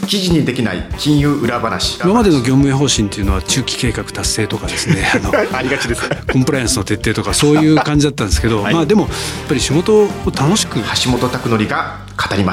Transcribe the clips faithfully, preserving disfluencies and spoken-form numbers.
記事にできない金融裏話。 今までの業務方針っていうのは中期計画達成とかですねあのありがちですコンプライアンスの徹底とかそういう感じだったんですけど、はい、まあでもやっぱり仕事を楽しく橋本拓典が語ります。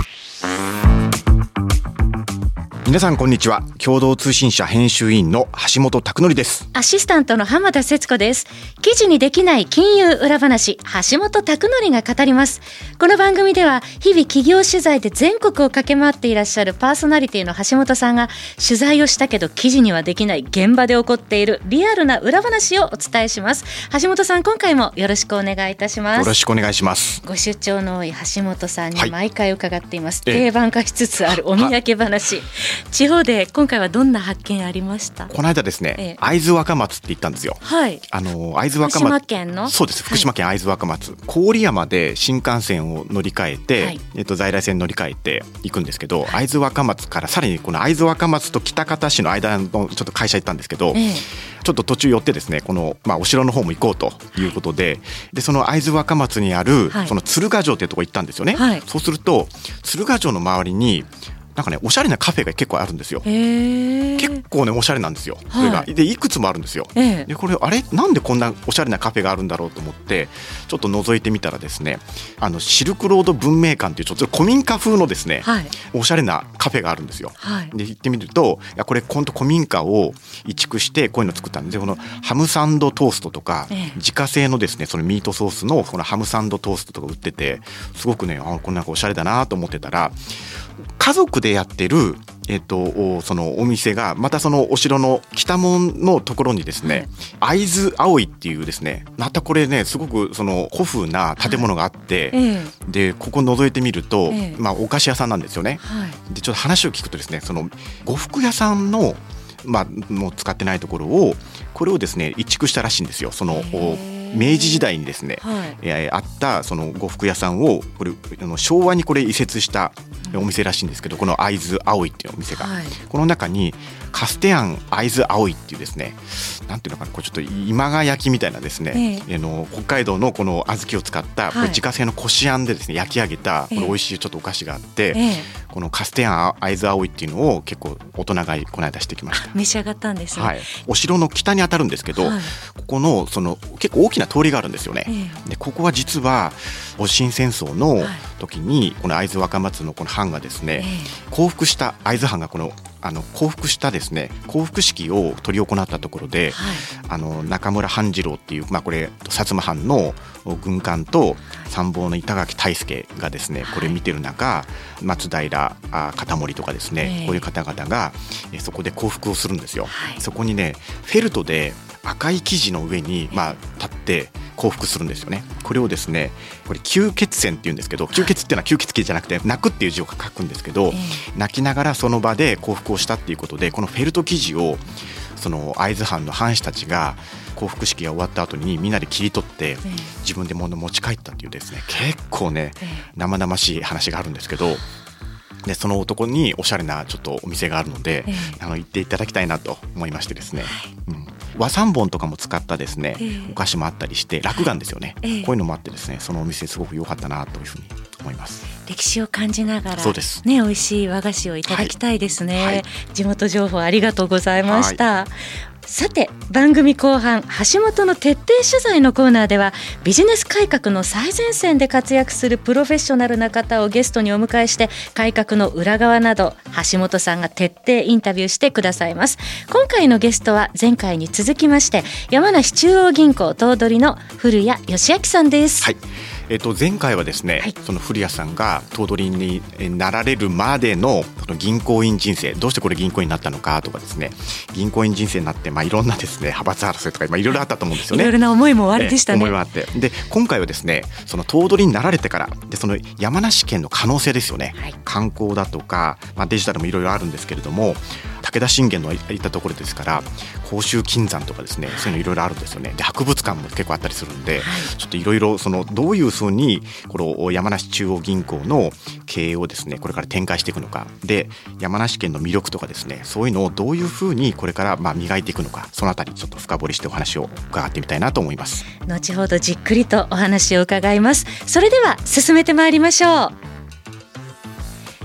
皆さんこんにちは。共同通信社編集員の橋本拓典です。 アシスタントの浜田節子です。記事にできない金融裏話、橋本拓典が語ります。この番組では日々企業取材で全国を駆け回っていらっしゃるパーソナリティの橋本さんが取材をしたけど記事にはできない現場で起こっているリアルな裏話をお伝えします。橋本さん、今回もよろしくお願いいたします。 よろしくお願いします。 ご出張の多い橋本さんに毎回伺っています、 はい、 定番化しつつあるお土産話。地方で今回はどんな発見ありました？ この間ですね、ええ、会津若松って行ったんですよ。 はい。 あの会津若松、 福島県のそうです。福島県会津若松、はい、郡山で新幹線を乗り換えて、はい、えっと、在来線乗り換えて行くんですけど、はい、会津若松からさらにこの会津若松と喜多方市の間のちょっと会社行ったんですけど、ええ、ちょっと途中寄ってですね、この、まあ、お城の方も行こうということで、はい、でその会津若松にある、はい、その鶴ヶ城っていうところ行ったんですよね。はい、そうすると鶴ヶ城の周りになんかね、おしゃれなカフェが結構あるんですよ。結構ねおしゃれなんですよ。それが、はい、でいくつもあるんですよ。でこれあれなんでこんなおしゃれなカフェがあるんだろうと思ってちょっと覗いてみたらですね、あのシルクロード文明館っていうちょっと古民家風のですね、はい、おしゃれなカフェがあるんですよ。はい、で行ってみると、いやこれ今度古民家を移築してこういうの作ったんで、このハムサンドトーストとか、ええ、自家製のですねそのミートソースのこのハムサンドトーストとか売ってて、すごくねあこんなんかおしゃれだなと思ってたら、家族でやってる、えっと、そのお店がまたそのお城の北門のところにですね、はい、会津葵っていうですね、またこれねすごくその古風な建物があって、はい、でここ覗いてみると、えーまあ、お菓子屋さんなんですよね。はい、でちょっと話を聞くとですね、その呉服屋さんのまあ、もう使ってないところをこれをですね移築したらしいんですよ。その明治時代にですね、はいえー、あったその呉服屋さんをこれあの昭和にこれ移設したお店らしいんですけど、この会津葵っていうお店が、はい、この中にカステアン会津葵っていうですね、なんていうのかな、これちょっと今川焼きみたいなですね、えー、あの北海道のこの小豆を使ったこれ自家製のこしあんでですね焼き上げたこれ美味しいちょっとお菓子があって、えー、このカステアン会津葵っていうのを結構大人買いこの間してきました。 召し上がったんですね。 はい、お城の北に当たるんですけど、はい、ここのその結構大きな通りがあるんですよね。えー、でここは実は戊辰戦争の時にこの会津若松のこの藩がですね、えー、降伏した会津藩がこのあの降伏したですね降伏式を執り行ったところで、はい、あの中村半次郎っていう、まあ、これ薩摩藩の軍艦と参謀の板垣退助がですねこれ見てる中、はい、松平片森とかですね、えー、こういう方々がえそこで降伏をするんですよ。はい、そこにねフェルトで赤い生地の上に、まあ、立って降伏するんですよね。これをですねこれ吸血線っていうんですけど、吸血っていうのは吸血鬼じゃなくて泣くっていう字を書くんですけど、えー、泣きながらその場で降伏をしたっていうことで、このフェルト生地をその会津藩の藩士たちが降伏式が終わった後にみんなで切り取って自分で物を持ち帰ったっていうですね、結構ね生々しい話があるんですけど、でその男におしゃれなちょっとお店があるので、えー、あの行っていただきたいなと思いましてですね、はい、うん、和三盆とかも使ったですね、えー、お菓子もあったりして落雁ですよね、えー、こういうのもあってですね、そのお店すごく良かったなというふうに思います。 歴史を感じながら、 そうです、 ね、美味しい和菓子をいただきたいですね。 はいはい、 地元情報ありがとうございました。はい、さて番組後半、橋本の徹底取材のコーナーではビジネス改革の最前線で活躍するプロフェッショナルな方をゲストにお迎えして改革の裏側など橋本さんが徹底インタビューしてくださいます。今回のゲストは前回に続きまして山梨中央銀行頭取の古谷義明さんです。 はい、えー、と前回はですね、はい、その古谷さんが頭取になられるまでのその銀行員人生、どうしてこれ銀行員になったのかとかですね、銀行員人生になってまあいろんなですね派閥争いとか、まあ、いろいろあったと思うんですよね。 いろいろな思いもおありでしたね。 思いもあって、で今回はですねその頭取になられてからでその山梨県の可能性ですよね、はい、観光だとか、まあ、デジタルもいろいろあるんですけれども、武田信玄のいったところですから甲州金山とかですね、そういうのいろいろあるんですよね。で博物館も結構あったりするんで、はい、ちょっといろいろそのどういうふうにこの山梨中央銀行の経営をですねこれから展開していくのかで、山梨県の魅力とかですね、そういうのをどういうふうにこれからまあ磨いていくのか、そのあたりちょっと深掘りしてお話を伺ってみたいなと思います。 後ほどじっくりとお話を伺います。それでは進めてまいりましょう。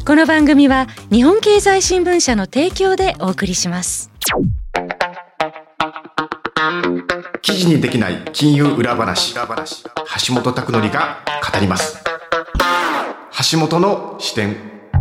この番組は日本経済新聞社の提供でお送りします。 記事にできない金融裏話、橋本拓典が語ります。橋本の視点。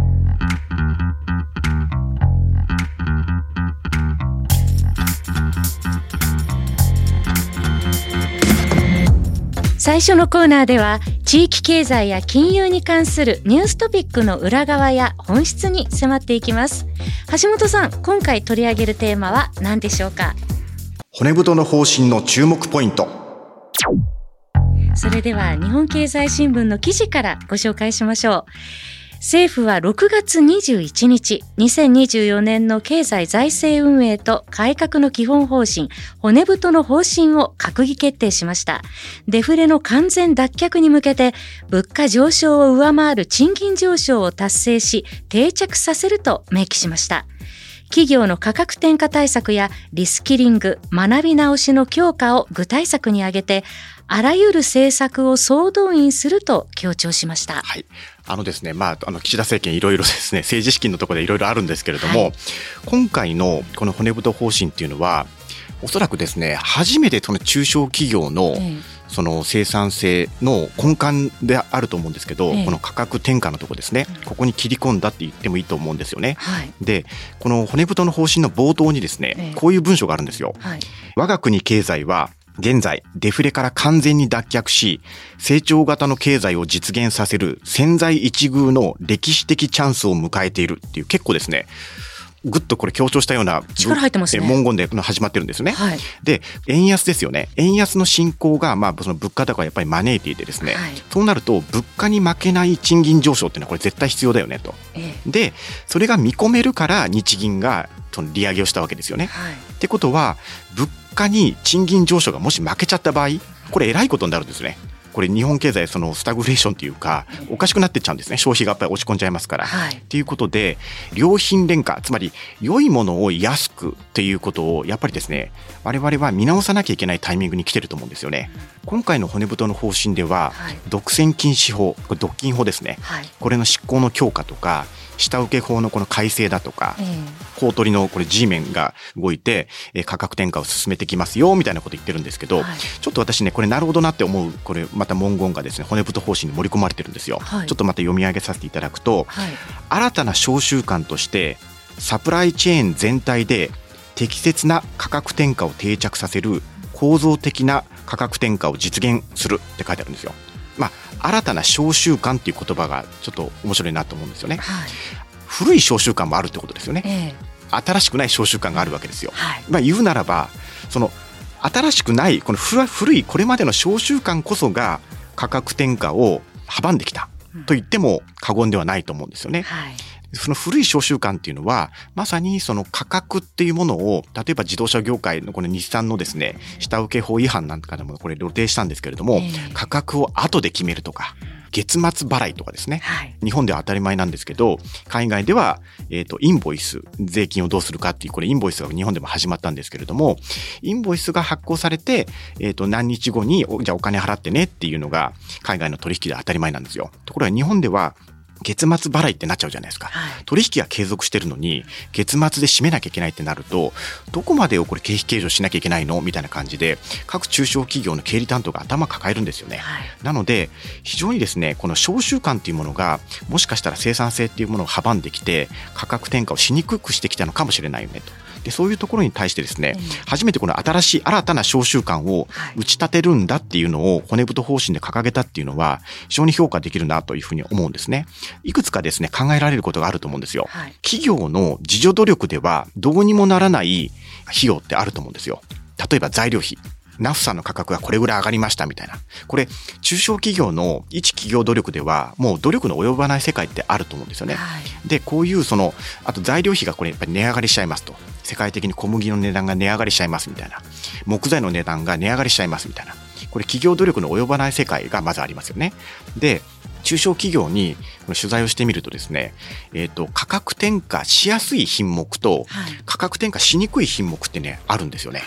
最初のコーナーでは地域経済や金融に関するニューストピックの裏側や本質に迫っていきます。橋本さん、今回取り上げるテーマは何でしょうか？ 骨太の方針の注目ポイント。 それでは日本経済新聞の記事からご紹介しましょう。政府はろくがつにじゅういちにち、にせんにじゅうよねんの経済財政運営と改革の基本方針、骨太の方針を閣議決定しました。デフレの完全脱却に向けて、物価上昇を上回る賃金上昇を達成し、定着させると明記しました。企業の価格転嫁対策やリスキリング、学び直しの強化を具体策に挙げて、あらゆる政策を総動員すると強調しました。 はい。あのですね、まあ、あの岸田政権いろいろですね、政治資金のところでいろいろあるんですけれども、はい、今回のこの骨太方針っていうのは、おそらくですね、初めてその中小企業の、ええ、その生産性の根幹であると思うんですけど、ええ、この価格転嫁のところですね、ここに切り込んだって言ってもいいと思うんですよね。はい、で、この骨太の方針の冒頭にですね、ええ、こういう文章があるんですよ。はい、我が国経済は現在デフレから完全に脱却し、成長型の経済を実現させる千載一遇の歴史的チャンスを迎えているっていう、結構ですね、ぐっとこれ強調したような力入ってますね。 文言で始まってるんですね。はい、で、円安ですよね。円安の進行が、まあ、その物価高をやっぱり招いていてですね、はい、そうなると物価に負けない賃金上昇っていうのはこれ絶対必要だよねと。ええ、で、それが見込めるから日銀がその利上げをしたわけですよね。はい、ってことは物価に賃金上昇がもし負けちゃった場合、これえらいことになるんですね。これ日本経済そのスタグフレーションというかおかしくなってっちゃうんですね。消費がやっぱり落ち込んじゃいますから。はい、っていうことで良品廉価、つまり良いものを安くっていうことをやっぱりですね、我々は見直さなきゃいけないタイミングに来てると思うんですよね。今回の骨太の方針では、はい、独占禁止法、これ独禁法ですね。はい、これの執行の強化とか下請け法のこの改正だとか、えー、公取のこれ G メンが動いて、えー、価格転嫁を進めてきますよみたいなこと言ってるんですけど、はい、ちょっと私ねこれなるほどなって思う、これまた文言がですね骨太方針に盛り込まれてるんですよ。はい、ちょっとまた読み上げさせていただくと、はい、新たな商習慣としてサプライチェーン全体で適切な価格転嫁を定着させる構造的な価格転嫁を実現するって書いてあるんですよ。まあ、新たな商習慣っていう言葉がちょっと面白いなと思うんですよね。はい、古い商習慣もあるってことですよね。えー、新しくない商習慣があるわけですよ。はい、まあ、言うならばその新しくないこの古いこれまでの商習慣こそが価格転嫁を阻んできたと言っても過言ではないと思うんですよね。はい、その古い商習慣っていうのはまさにその価格っていうものを、例えば自動車業界のこの日産のですね下請け法違反なんかでもこれ露呈したんですけれども、えー、価格を後で決めるとか月末払いとかですね、はい、日本では当たり前なんですけど海外では、えーと、インボイス、税金をどうするかっていう、これインボイスが日本でも始まったんですけれども、インボイスが発行されて、えーと、何日後にじゃあお金払ってねっていうのが海外の取引で当たり前なんですよ。ところが日本では月末払いってなっちゃうじゃないですか。はい、取引が継続してるのに月末で締めなきゃいけないってなると、どこまでをこれ経費計上しなきゃいけないのみたいな感じで各中小企業の経理担当が頭抱えるんですよね。はい、なので非常にですねこの商習慣っていうものがもしかしたら生産性っていうものを阻んできて価格転嫁をしにくくしてきたのかもしれないよねと。でそういうところに対してですね、うん、初めてこの新しい新たな商習慣を打ち立てるんだっていうのを骨太方針で掲げたっていうのは非常に評価できるなというふうに思うんですね。いくつかですね考えられることがあると思うんですよ。はい、企業の自助努力ではどうにもならない費用ってあると思うんですよ。例えば材料費、ナフサの価格がこれぐらい上がりましたみたいな、これ中小企業の一企業努力ではもう努力の及ばない世界ってあると思うんですよね。はい、でこういうそのあと材料費がこれやっぱり値上がりしちゃいますと、世界的に小麦の値段が値上がりしちゃいますみたいな、木材の値段が値上がりしちゃいますみたいな、これ企業努力の及ばない世界がまずありますよね。で中小企業に取材をしてみるとですね、えーと、価格転嫁しやすい品目と価格転嫁しにくい品目ってねあるんですよね。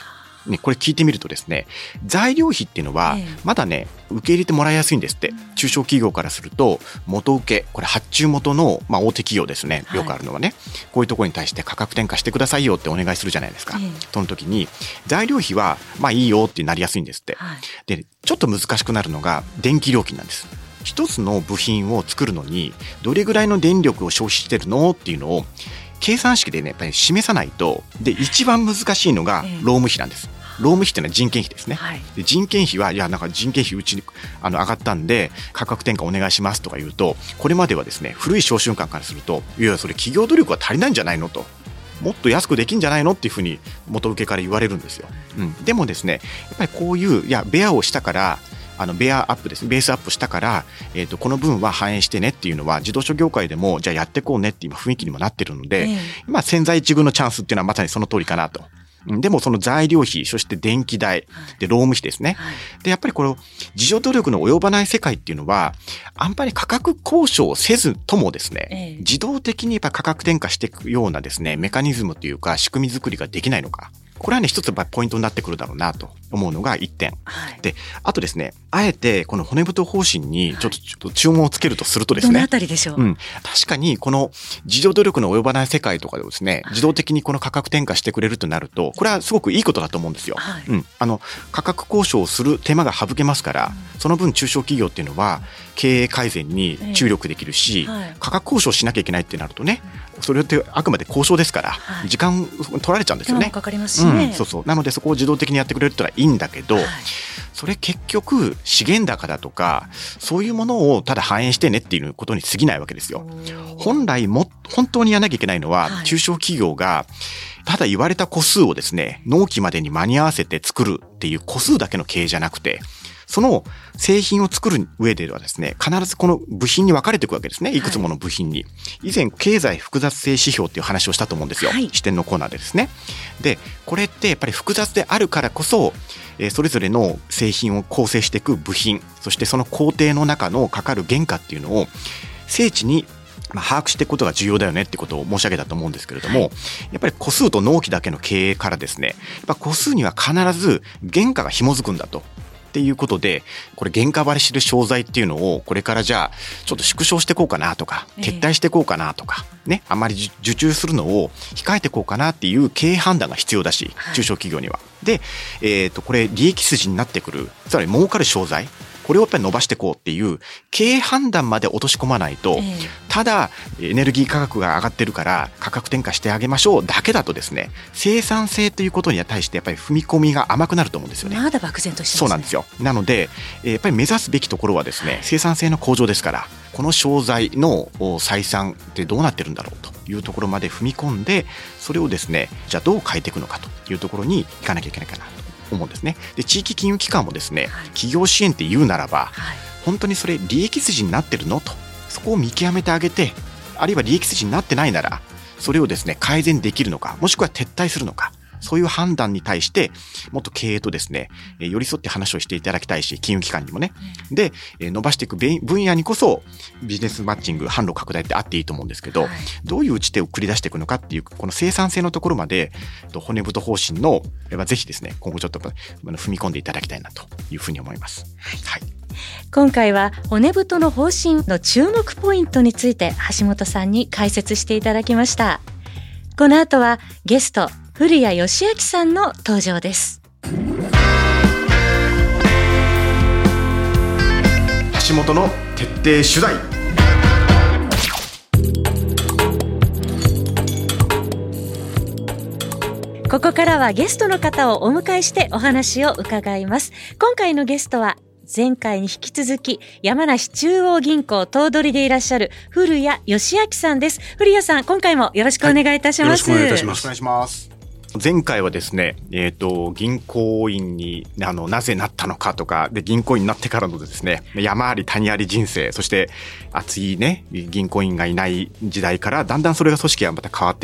ね、これ聞いてみるとですね、材料費っていうのはまだね受け入れてもらいやすいんですって。中小企業からすると元請け、これ発注元の、まあ、大手企業ですね、よくあるのはね、はい、こういうところに対して価格転嫁してくださいよってお願いするじゃないですか、ええ、その時に材料費はまあいいよってなりやすいんですって、はい、でちょっと難しくなるのが電気料金なんです。一つの部品を作るのにどれぐらいの電力を消費してるのっていうのを計算式でねやっぱり示さないと。で一番難しいのが労務費なんです。労務費というのは人件費ですね、はい、で人件費はいやなんか人件費うちにあの上がったんで価格転嫁お願いしますとか言うと、これまではですね古い商習慣からするといやそれ企業努力は足りないんじゃないのと、もっと安くできんじゃないのっていうふうに元請けから言われるんですよ、うん、でもですねやっぱりこういういやベアをしたからあのベアアップですね、ベースアップしたから、えーと、この分は反映してねっていうのは自動車業界でもじゃあやってこうねって今雰囲気にもなってるので、えー、まあ千載一遇のチャンスっていうのはまさにその通りかなと。でもその材料費、そして電気代で労務費ですね、はい、でやっぱりこの自助努力の及ばない世界っていうのはあんまり価格交渉せずともですね、えー、自動的にやっぱ価格転嫁していくようなですねメカニズムというか仕組み作りができないのか、これはね一つポイントになってくるだろうなと思うのがいってん、はい、であとですねあえてこの骨太方針にちょっと、はい、ちょっと注文をつけるとするとですね、 どのあたりでしょう、 うん、確かにこの自助努力の及ばない世界とかでですね、はい、自動的にこの価格転嫁してくれるとなるとこれはすごくいいことだと思うんですよ、はい、うん、あの価格交渉をする手間が省けますから、うん、その分中小企業っていうのは経営改善に注力できるし、えーはい、価格交渉しなきゃいけないってなるとね、それってあくまで交渉ですから、はい、時間取られちゃうんですよね。 かかりますしね、 うん、そうそうなのでそこを自動的にやってくれるってのはいいんだけど、はい、それ結局資源高だとかそういうものをただ反映してねっていうことに過ぎないわけですよ。本来も本当にやらなきゃいけないのは、はい、中小企業がただ言われた個数をですね納期までに間に合わせて作るっていう個数だけの経営じゃなくて、その製品を作る上ではですね必ずこの部品に分かれていくわけですね。いくつもの部品に、はい、以前経済複雑性指標っていう話をしたと思うんですよ、はい、視点のコーナーでですね。でこれってやっぱり複雑であるからこそ、えー、それぞれの製品を構成していく部品、そしてその工程の中のかかる原価っていうのを精緻にまあ、把握していくことが重要だよねってことを申し上げたと思うんですけれども、はい、やっぱり個数と納期だけの経営からですねやっぱ個数には必ず原価が紐づくんだとっていうことで、これ原価割れしてる商材っていうのをこれからじゃあちょっと縮小していこうかなとか撤退していこうかなとかね、あまり受注するのを控えていこうかなっていう経営判断が必要だし、中小企業にはで、えーとこれ利益筋になってくる、つまり儲かる商材これをやっぱり伸ばしていこうっていう経営判断まで落とし込まないと、ただエネルギー価格が上がってるから価格転嫁してあげましょうだけだとですね生産性ということに対してやっぱり踏み込みが甘くなると思うんですよね。 まだ漠然としてますね。 そうなんですよ。なのでやっぱり目指すべきところはですね生産性の向上ですから、この商材の採算ってどうなってるんだろうというところまで踏み込んで、それをですねじゃあどう変えていくのかというところにいかなきゃいけないかなと思うんですね。で地域金融機関もですね、はい、企業支援って言うならば、はい、本当にそれ利益筋になってるのと、そこを見極めてあげて、あるいは利益筋になってないならそれをですね改善できるのか、もしくは撤退するのか、そういう判断に対してもっと経営とですね寄り添って話をしていただきたいし、金融機関にもね、で伸ばしていく分野にこそビジネスマッチング、販路拡大ってあっていいと思うんですけど、はい、どういう打ち手を繰り出していくのかっていうこの生産性のところまで骨太方針のぜひですね今後ちょっと踏み込んでいただきたいなというふうに思います。はい、 今回は骨太の方針の注目ポイントについて橋本さんに解説していただきました。この後はゲスト古谷義明さんの登場です。 橋本の徹底取材。 ここからはゲストの方をお迎えしてお話を伺います。今回のゲストは前回に引き続き山梨中央銀行頭取でいらっしゃる古谷義明さんです。古谷さん、今回もよろしくお願いいたします。 はい、よろしくお願いいたします。 お願いします。前回はですね、えっと、銀行員にあのなぜなったのかとかで、銀行員になってからのですね山あり谷あり人生、そして熱いね銀行員がいない時代からだんだんそれが組織がまた変わってきた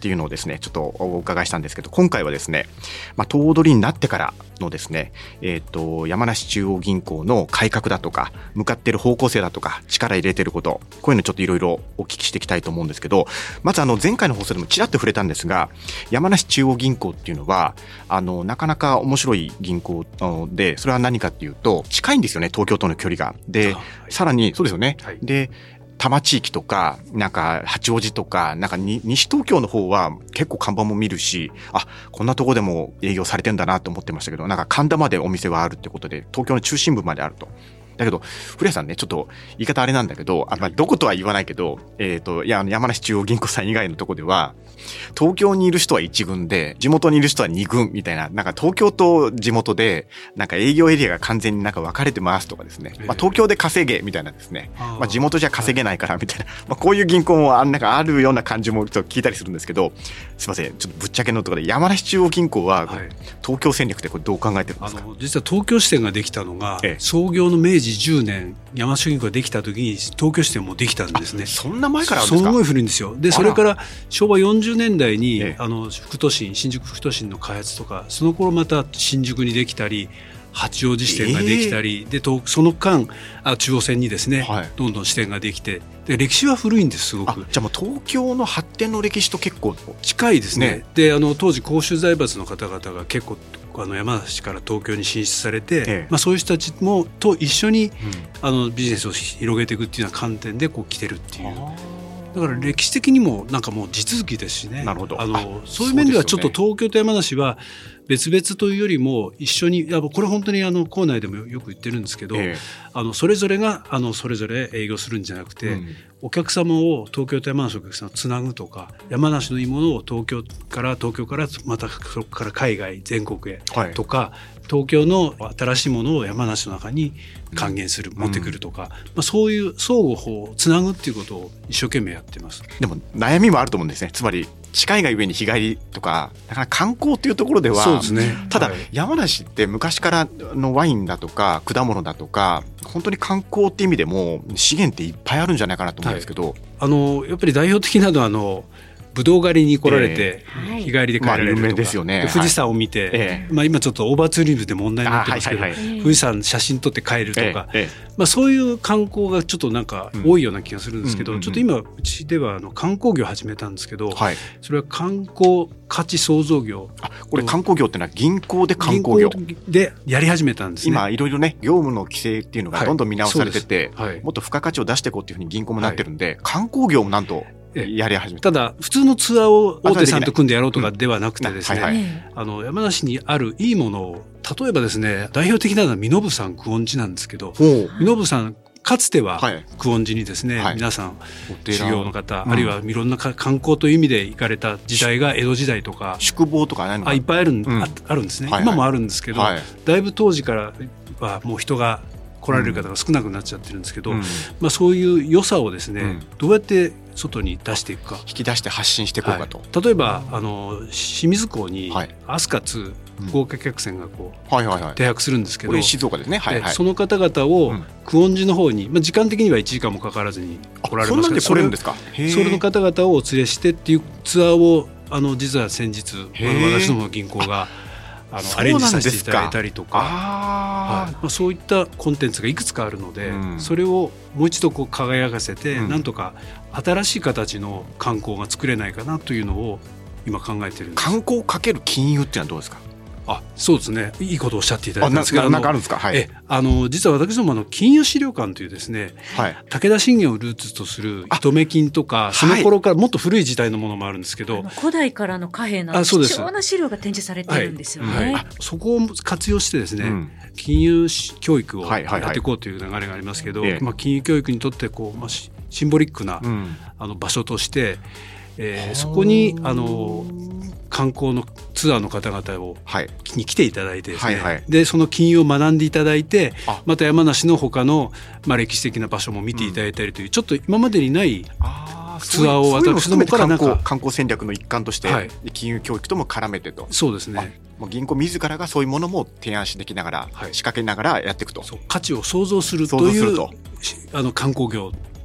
っていうのをですねちょっとお伺いしたんですけど、今回はですね、まあ、頭取になってからのですね、えー、と山梨中央銀行の改革だとか向かっている方向性だとか力入れてること、こういうのちょっといろいろお聞きしていきたいと思うんですけど、まずあの前回の放送でもちらっと触れたんですが、山梨中央銀行っていうのはあのなかなか面白い銀行で、それは何かっていうと近いんですよね、東京との距離が。で、はい、さらにそうですよね、はい、で多摩地域とかなんか八王子とかなんかに西東京の方は結構看板も見るし、あ、こんなとこでも営業されてんだなと思ってましたけど、なんか神田までお店はあるってことで東京の中心部まであると。だけど古谷さんね、ちょっと言い方あれなんだけど、あ、まあ、どことは言わないけど、えーと、いや山梨中央銀行さん以外のとこでは東京にいる人はいち軍で地元にいる人はに軍みたいな、なんか東京と地元でなんか営業エリアが完全になんか分かれてますとかですね、まあ、東京で稼げみたいなですね、まあ、地元じゃ稼げないからみたいな、まあ、こういう銀行もあんなんかあるような感じもちょっと聞いたりするんですけど、すいませんちょっとぶっちゃけのところで山梨中央銀行は東京戦略ってこれどう考えてるんですか？ あの実は東京支店ができたのが、ええ、創業の明治じゅうねん山梨銀行ができた時に東京支店もできたんですね。 そんな前からあるんですか？ すごい古いんですよ。でそれから昭和よんじゅうねんだいに、ええ、あの副都心新宿副都心の開発とか、その頃また新宿にできたり八王子支店ができたり、えー、でその間あ中央線にですね、はい、どんどん支店ができて、で歴史は古いんです、すごく。 あ、じゃあもう東京の発展の歴史と結構近いですね。ね、であの当時甲州財閥の方々が結構あの山梨から東京に進出されて、ええ、まあ、そういう人たちもと一緒に、うん、あのビジネスを広げていくっていうような観点でこう来てるっていう。だから歴史的にもなんかもう地続きですしね。 なるほど。 あのそういう面ではちょっと東京と山梨は別々というよりも一緒に、いやこれ本当にあの校内でもよく言ってるんですけど、ええ、あのそれぞれがあのそれぞれ営業するんじゃなくて、うん、お客様を東京と山梨のお客様をつなぐとか、山梨のいいものを東京から東京からまたそこから海外全国へとか、はい、東京の新しいものを山梨の中に還元する、うん、持ってくるとか、まあ、そういう相互をつなぐっていうことを一生懸命やってます。 でも悩みもあると思うんですね。つまり近いがゆえに日帰りとか、だから観光っていうところでは、 そうですね、 ただ、 はい、 山梨って昔からのワインだとか果物だとか本当に観光っていう意味でも資源っていっぱいあるんじゃないかなと思うんですけど、はい、 あのやっぱり代表的なのはあのぶどう狩りに来られて、えー、日帰りで帰られるとか、まあ、有名ですよね。富士山を見て、はい、まあ、今ちょっとオーバーツーリズムで問題になってますけど、はいはいはい、富士山写真撮って帰るとか、えーえーまあ、そういう観光がちょっとなんか多いような気がするんですけど、うん、ちょっと今うちではあの観光業を始めたんですけど、はい、それは観光価値創造業。 あ、これ観光業ってのは銀行で観光業銀行でやり始めたんですね。 今いろいろね業務の規制っていうのがどんどん見直されてて、はいはい、もっと付加価値を出していこうっていうふうに銀行もなってるんで、はい、観光業もなんとやり始めた。 ただ普通のツアーを大手さんと組んでやろうとかではなくてですね、うんはいはい、あの山梨にあるいいものを、例えばですね、代表的なのは身延山久遠寺なんですけど、身延山かつては久遠寺にですね、はい、皆さん修行の方、うん、あるいはいろんな観光という意味で行かれた時代が江戸時代とか宿坊とかないのかあいっぱいある、うん、あ, あるんですね、はいはい、今もあるんですけど、はい、だいぶ当時からはもう人が来られる方が少なくなっちゃってるんですけど、うんまあ、そういう良さをですね、うん、どうやって外に出していくか、 引き出して発信していこうかと、 はい、例えばあの清水港に飛鳥ツー豪華客船がこう、はいはいはい、停泊するんですけど、 これ静岡ですね、はいはい、 その方々を久遠寺の方に、まあ、時間的にはいちじかんもかからずに来られますけど、 そんなんで来れるんですか。 それそれの方々をお連れしてっていうツアーをあの実は先日私どもの銀行があのアレンジさせていただいたりとか、あ、はいまあ、そういったコンテンツがいくつかあるので、うん、それをもう一度こう輝かせて、うん、なんとか新しい形の観光が作れないかなというのを今考えてるんです。 観光かける金融っていうのはどうですか。 あ、そうですね、いいことをおっしゃっていただいたんですけど、 なんかあるんですか。はい、 えあの実は私どもあの金融資料館というですね、はい、武田信玄をルーツとする糸目金とか、その頃からもっと古い時代のものもあるんですけど、はい、 古代からの貨幣の貴重な資料が展示されているんですよね、はいはい、 そこを活用してですね、うん、金融教育をやっていこうという流れがありますけど、はいはいはい、まあ、金融教育にとってこう、まあ、シンボリックな、うん、あの場所として、えー、そこにあの観光のツアーの方々を、はい、に来ていただいてですね、はいはい、でその金融を学んでいただいて、また山梨の他の、まあ、歴史的な場所も見ていただいたりという、うん、ちょっと今までにないツアーを私どもからなんか観光、観光戦略の一環として、はい、金融教育とも絡めてと。 そうですね、 もう銀行自らがそういうものも提案しできながら、はい、仕掛けながらやっていくと。 そう、価値を創造するというあの観光業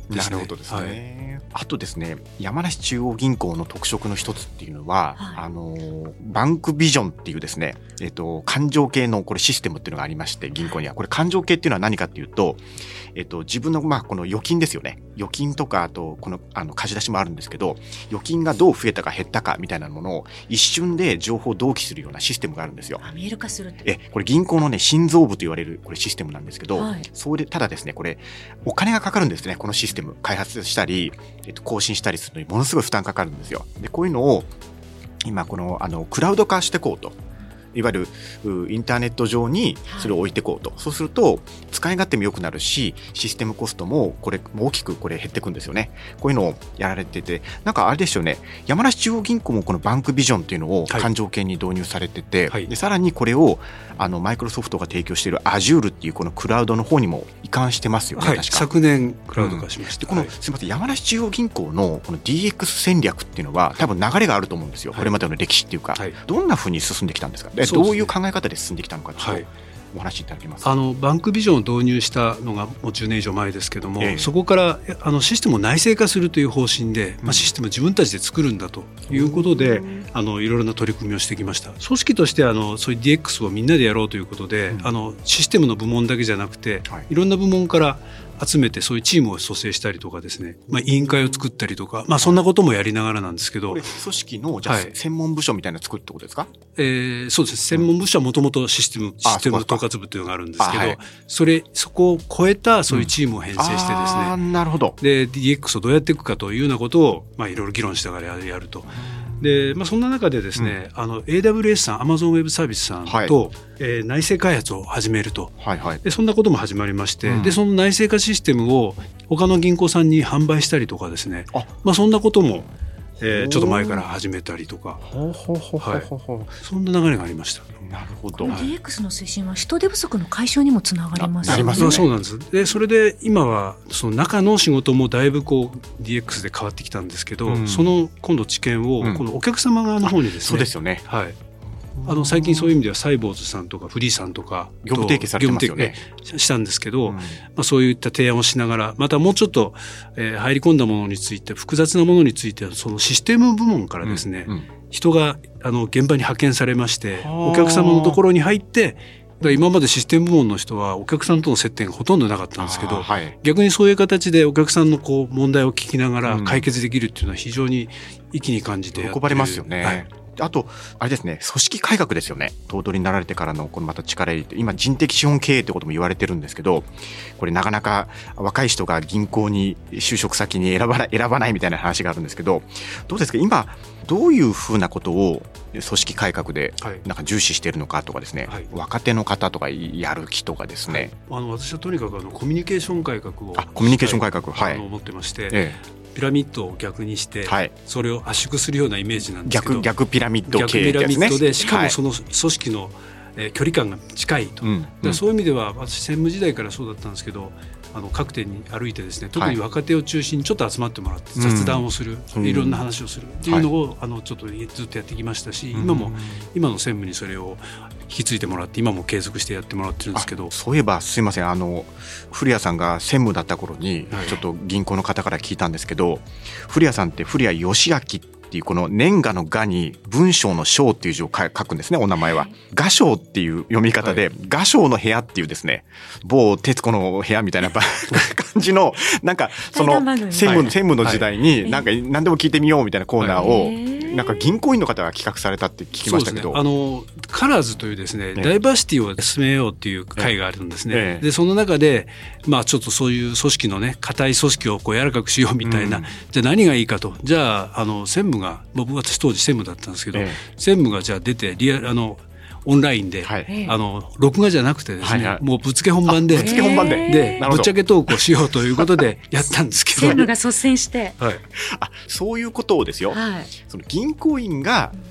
ですね。 なるほどですね、はい、あとですね、山梨中央銀行の特色の一つっていうのは、はい、あのバンクビジョンっていうですね、えっと、勘定系のこれシステムっていうのがありまして、銀行にはこれ勘定系っていうのは何かっていうと、えっと、自分のまあこの預金ですよね。預金とかあとこのあの貸し出しもあるんですけど、預金がどう増えたか減ったかみたいなものを一瞬で情報を同期するようなシステムがあるんですよ。 あ、見える化するって。 えこれ銀行のね心臓部と言われるこれシステムなんですけど、 はい、 それただですね、これお金がかかるんですね。このシステム開発したり、えっと、更新したりするのにものすごい負担かかるんですよ。でこういうのを今このあのクラウド化していこうと、いわゆるインターネット上にそれを置いていこうと、はい、そうすると使い勝手も良くなるし、システムコストもこれ大きくこれ減っていくんですよね。こういうのをやられてて、なんかあれですよね、山梨中央銀行もこのバンクビジョンっていうのを勘定系に導入されてて、はい、でさらにこれをあのマイクロソフトが提供している Azure っていうこのクラウドの方にも移管してますよね、 はい、 確か昨年クラウド化しました、 うん、でこの、 はい、 すみません、山梨中央銀行のこの ディーエックス 戦略っていうのは多分流れがあると思うんですよ、はい、これまでの歴史っていうか、はい、どんなふうに進んできたんですか。でどういう考え方で進んできたのか、はい、お話しいただけますか。 あのバンクビジョンを導入したのがもうじゅうねん以上前ですけども、ええ、そこからあのシステムを内製化するという方針で、まあ、システムを自分たちで作るんだということで、うん、あのいろいろな取り組みをしてきました。組織としてあのそういう ディーエックス をみんなでやろうということで、うん、あのシステムの部門だけじゃなくて、はい、いろんな部門から集めてそういうチームを組成したりとかですね、まあ、委員会を作ったりとか、まあ、そんなこともやりながらなんですけど、 これ組織のじゃあ、はい、専門部署みたいなのを作るってことですか。 えー、そうです。専門部署はもともとシステム、システム統括部っていうのがあるんですけど、はい、それそこを超えたそういうチームを編成してですね、うん、 あなるほど。 で ディーエックス をどうやっていくかというようなことを、まあ、いろいろ議論しながらやると。でまあ、そんな中でですね、うん、あの エーダブリューエス さん、Amazon Web サービスさんと、はい、えー、内製開発を始めると、はいはい、でそんなことも始まりまして、うん、でその内製化システムを他の銀行さんに販売したりとかですね、あ、まあ、そんなことも、えー、ちょっと前から始めたりとか、ほうほうほうほうほう、はい、そんな流れがありました。 なるほど。 ディーエックス の推進は人手不足の解消にもつながりますよね。 なりますね。そうなんです。でそれで今はその中の仕事もだいぶこう ディーエックス で変わってきたんですけど、うん、その今度知見をこのお客様側の方にですね、 そうですよね、 はい、あの最近そういう意味ではサイボーズさんとかフリーさんとか業務提携されてますよね。 したんですけど、うん、まあ、そういった提案をしながらまたもうちょっと、えー、入り込んだものについて複雑なものについてはそのシステム部門からですね、うんうん、人があの現場に派遣されましてお客様のところに入って今までシステム部門の人はお客さんとの接点がほとんどなかったんですけど、はい、逆にそういう形でお客さんのこう問題を聞きながら解決できるっていうのは非常に意気に感じてやってる。 喜ばれますよね、はい。あとあれですね、組織改革ですよね。頭取になられてからのこのまた力入れて、今人的資本経営ってことも言われてるんですけど、これなかなか若い人が銀行に就職先に選ばない選ばないみたいな話があるんですけど、どうですか今どういうふうなことを組織改革でなんか重視しているのかとかですね、はい、若手の方とかやる気とかですね、 はい、あの私はとにかくあのコミュニケーション改革をあコミュニケーション改革、はい、 あの思ってまして、ええ、 ピラミッドを逆にして、はい、それを圧縮するようなイメージなんですけど、 逆、逆ピラミッド系ですね。逆ピラミッドでしかもその組織の、えー、距離感が近いと、うんうん、そういう意味では私専務時代からそうだったんですけど、あの各店に歩いてですね、特に若手を中心にちょっと集まってもらって雑談をする、うん、いろんな話をするっていうのを、はい、あのちょっとずっとやってきましたし、今も今の専務にそれを引き継いでもらって今も継続してやってもらってるんですけど、 そういえばすいません、あの古谷さんが専務だった頃にちょっと銀行の方から聞いたんですけど、はい、古谷さんって古谷義明っていうこの年賀の賀に文章の章っていう字を書くんですね。お名前は賀章っていう読み方で、賀章の部屋っていうですね、某徹子の部屋みたいな感じのなんかその専務、専務の時代になんか何でも聞いてみようみたいなコーナーをなんか銀行員の方が企画されたって聞きましたけど、 そうですね、あのカラーズというですね、ダイバーシティを進めようっていう会があるんですね、ええ、でその中でまあちょっとそういう組織のね固い組織をこう柔らかくしようみたいな、うん、じゃあ何がいいかと、じゃああの専務が、僕私当時専務だったんですけど、ええ、専務がじゃあ出てリアルあのオンラインで、はい、あの録画じゃなくてですね、はいはい、もうぶっつけ本番でぶっつけ本番ででぶっちゃけトークをしようということでやったんですけど、 専務が率先して、 はい、あそういうことをですよ、はい、その銀行員が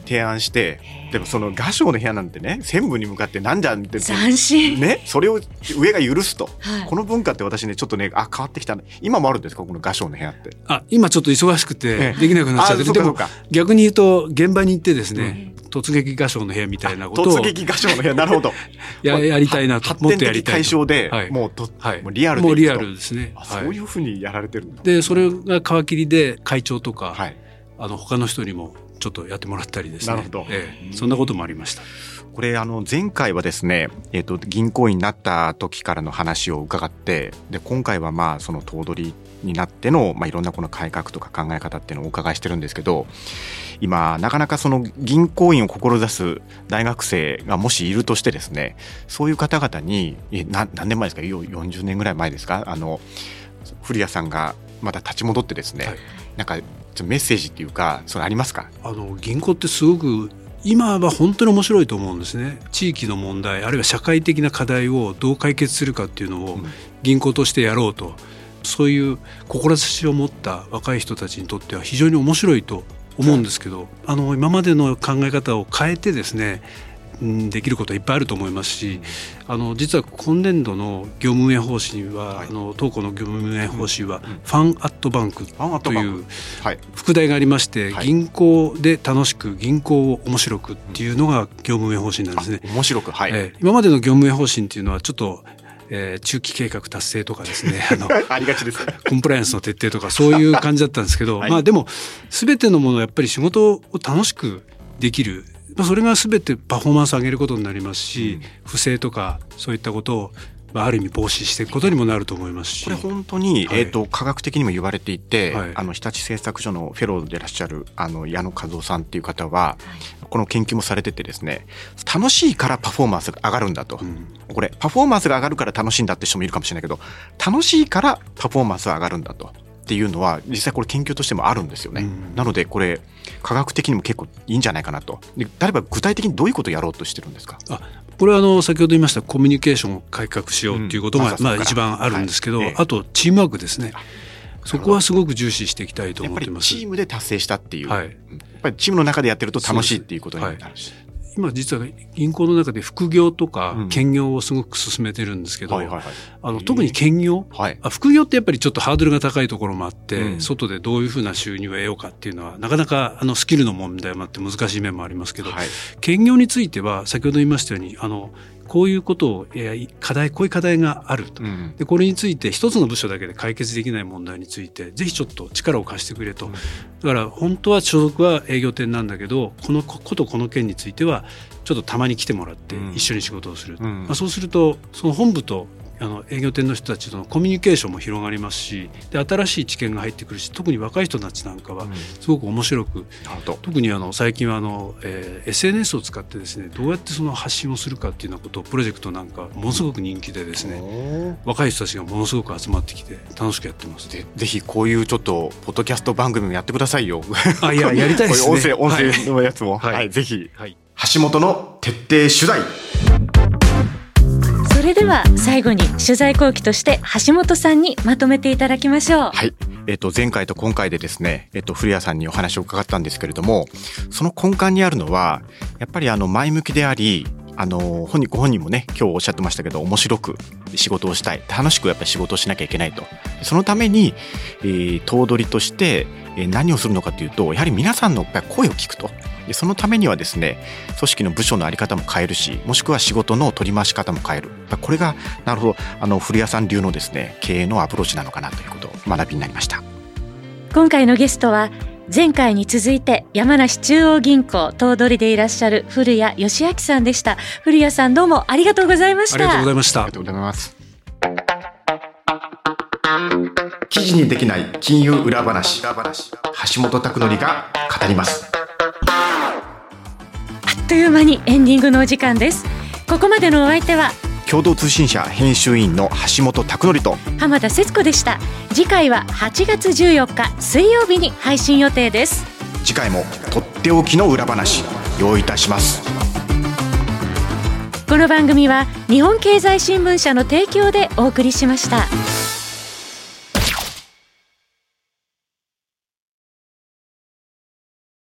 提案して、でもその画商の部屋なんてね、専務に向かってなんじゃんって斬新、 ね、それを上が許すと、 はい、 この文化って私ねちょっとねあ変わってきた。今もあるんですかこの画商の部屋って？ あ今ちょっと忙しくてできなくなっちゃって、でも逆に言うと現場に行ってですね、うん、突撃画商の部屋みたいなことを突撃画商の部屋なるほどや, やりたいなと、もっとやりたいと。 発展的対象で、はい、もうと、はい、もうリアルでいくと。 もうリアルですね、 はい、そういうふうにやられてるんだ。 でそれが皮切りで会長とか、 はい、 あの他の人にもちょっとやってもらったりですね。 なるほど、 ええ、そんなこともありました。 これあの前回はですね、えー、と銀行員になった時からの話を伺って、で今回はまあその頭取になっての、まあ、いろんなこの改革とか考え方っていうのをお伺いしてるんですけど、今なかなかその銀行員を志す大学生がもしいるとしてですね、そういう方々にえな何年前ですか、よんじゅうねんぐらい前ですか、あの古谷さんがまた立ち戻ってですね、はい、なんかちょっとメッセージっていうかそれありますか？ あの銀行ってすごく今は本当に面白いと思うんですね。地域の問題あるいは社会的な課題をどう解決するかっていうのを銀行としてやろうと、うん、そういう志を持った若い人たちにとっては非常に面白いと思うんですけど、あの今までの考え方を変えてですね、できることはいっぱいあると思いますし、あの実は今年度の業務運営方針は、はい、あの当校の業務運営方針は、うん、ファンアットバンクという副題がありまして、はい、銀行で楽しく銀行を面白くっていうのが業務運営方針なんですね。 面白く、はい、 えー、今までの業務運営方針っていうのはちょっとえー、中期計画達成とかですね、あのありがちですね、 コンプライアンスの徹底とかそういう感じだったんですけど、はい、まあでも全てのものやっぱり仕事を楽しくできる、それが全てパフォーマンスを上げることになりますし、うん、不正とかそういったことをある意味防止していくことにもなると思いますし、 これ本当に、はい、えーと、科学的にも言われていて、はい、あの日立製作所のフェローでいらっしゃるあの矢野和夫さんっていう方は、はい、この研究もされててですね、楽しいからパフォーマンスが上がるんだと、うん、これパフォーマンスが上がるから楽しいんだって人もいるかもしれないけど、楽しいからパフォーマンスが上がるんだとっていうのは実際これ研究としてもあるんですよね、うん、なのでこれ科学的にも結構いいんじゃないかなと。で例えば具体的にどういうことをやろうとしてるんですか？ あこれはあの先ほど言いましたコミュニケーションを改革しようということが、うんまあ、一番あるんですけど、はいええ、あとチームワークですね。そこはすごく重視していきたいと思っています。 やっぱりチームで達成したっていう、 はい、 やっぱりチームの中でやってると楽しいっていうことになるし、 今実は銀行の中で副業とか兼業をすごく進めてるんですけど、うんはいはいはい、あの特に兼業、はい、副業ってやっぱりちょっとハードルが高いところもあって、うん、外でどういうふうな収入を得ようかっていうのはなかなかあのスキルの問題もあって難しい面もありますけど、はい、兼業については先ほど言いましたようにあのこういうことを課題こういう課題があると、うん、でこれについて一つの部署だけで解決できない問題についてぜひちょっと力を貸してくれと、うん、だから本当は所属は営業店なんだけどこのことこの件についてはちょっとたまに来てもらって一緒に仕事をする、うんまあ、そうするとその本部とあの営業店の人たちとのコミュニケーションも広がりますし、で新しい知見が入ってくるし、特に若い人たちなんかはすごく面白く、うん、特にあの最近はあの、えー、エスエヌエス を使ってですねどうやってその発信をするかっていうようなことをプロジェクトなんかものすごく人気でですね、うん、若い人たちがものすごく集まってきて楽しくやってます。 でぜひこういうちょっとポッドキャスト番組もやってくださいよ。 あいややりたいですね。 音声音声のやつも、はいはい、ぜひ、はい、橋本の徹底取材。 それでは最後に取材後期として橋本さんにまとめていただきましょう。 はい、えっと、前回と今回でですね、えっと、古谷さんにお話を伺ったんですけれども、その根幹にあるのはやっぱりあの前向きであり、あの本人ご本人もね今日おっしゃってましたけど面白く仕事をしたい、楽しくやっぱり仕事をしなきゃいけないと。そのために、えー、頭取として何をするのかというと、やはり皆さんのやっぱり声を聞くと。でそのためにはですね組織の部署の在り方も変えるし、もしくは仕事の取り回し方も変える。これがなるほどあの古谷さん流のですね経営のアプローチなのかなということを学びになりました。 今回のゲストは前回に続いて山梨中央銀行頭取でいらっしゃる古谷義明さんでした。古谷さんどうもありがとうございました。 ありがとうございました。 ありがとうございます。記事にできない金融裏話、橋本拓典が語ります。 あっという間にエンディングのお時間です。ここまでのお相手は共同通信社編集員の橋本拓典と浜田節子でした。次回ははちがつじゅうよっか水曜日に配信予定です。 次回もとっておきの裏話用意いたします。 この番組は日本経済新聞社の提供でお送りしました。